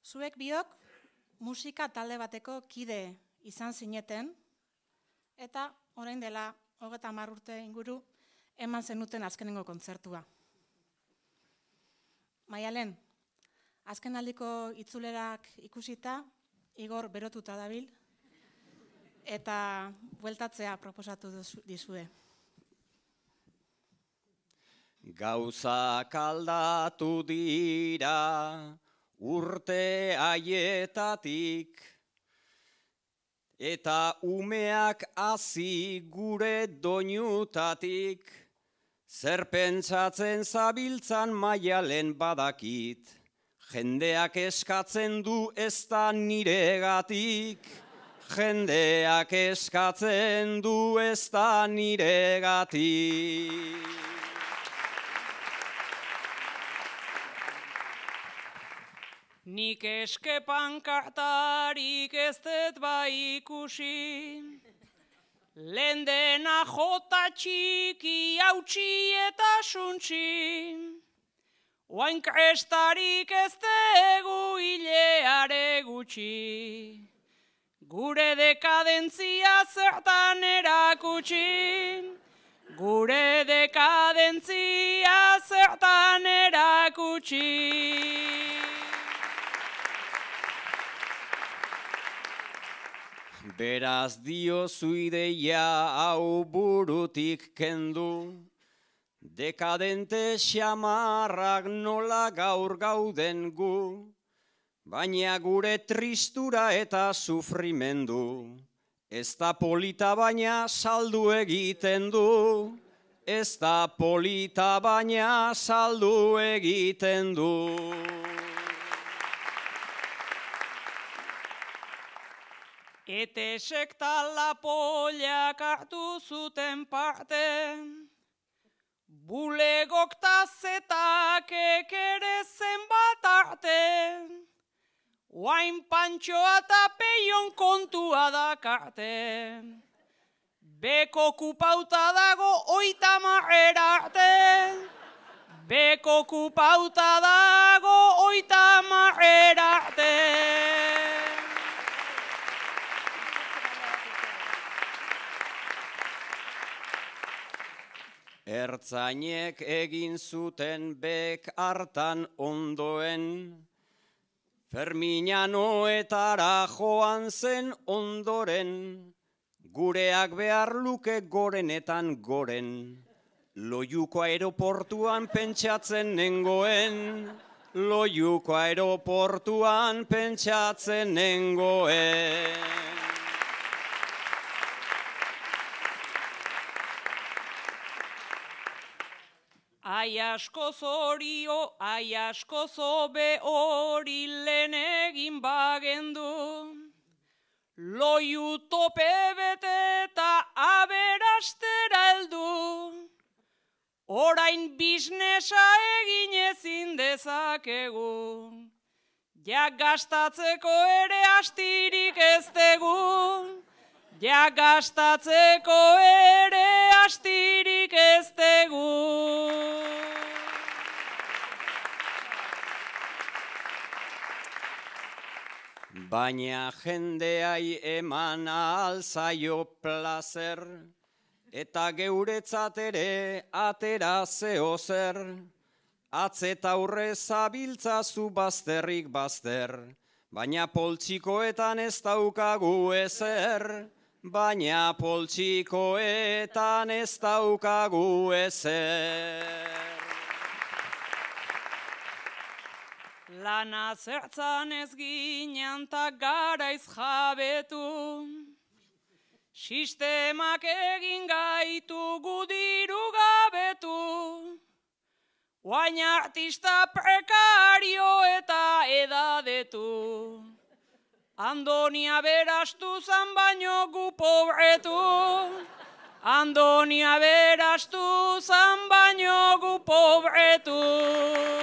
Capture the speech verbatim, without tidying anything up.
Zuek biok musika talde bateko kide izan zineten, eta orain dela hogeita hamar urte inguru eman zenuten azkenengo kontzertua. Maialen, azken aldiko itzulerak ikusita, Igor berotuta dabil, eta bueltatzea proposatu dizue. Gauzak aldatu dira urte haietatik, eta umeak hazi gure doinutatik, zer pentsatzen zabiltzan Maialen badakit, jendeak eskatzen du ez da niregatik, jendeak eskatzen du ez da niregatik. Nik eske pankartarik ez dut bai ikusi, lehen dena jota txiki hautsi eta suntsi, oain krestarik ez dugu hileare gutxi, gure dekadentzia zertan erakutsi, gure dekadentzia zertan erakutsi. Beraz diozu ideia hau burutik kendu, dekadente xamarrak nola gaur gauden gu, baina gure tristura eta sufrimendu, ez da polita baina saldu egiten du, ez da polita baina saldu egiten du. Ete sekta lapoliak hartu zuten parte, bulegok ta zetakek ere zenbat arte, oain pantxoa eta peion kontua dakarte, beko kupauta dago oita marrera arte, beko kupauta dago oita marrera arte. Ertzainek egin zuten bek hartan ondoen, Ferminanoetara joan zen ondoren, gureak behar luke gorenetan goren, Loiuko aeroportuan pentsatzen nengoen, Loiuko aeroportuan pentsatzen nengoen. Ai asko zorio, ai asko zobe hori lehen egin bagendu, loiu tope bete eta aberastera heldu, orain biznesa egin ezin dezakegu, ja gastatzeko ere astirik ez dugu, ja gastatzeko ere astirik ez dugu. Baina jendeai eman alzaio plazer, eta geuretzat ere atera zeo zer, atzeta aurre zabiltzazu bazterrik bazter, baina poltsikoetan ez daukagu ezer, baina poltsikoetan ez daukagu ezer. Lana zertzan ez ginen ta garaiz jabetu, sistemak egin gaitu gudiru gabetu, oain artista prekario eta edadetu, Andonia berastu zan baino gu pobretu, Andonia berastu zan baino gu pobretu.